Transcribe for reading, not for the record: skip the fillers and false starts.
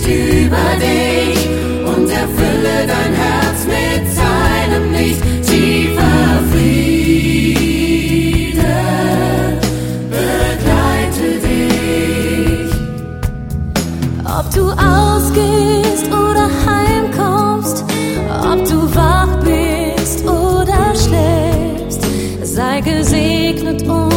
über dich und erfülle dein Herz mit seinem Licht. Tiefer Friede begleite dich. Ob du ausgehst oder heimkommst, ob du wach bist oder schläfst, sei gesegnet und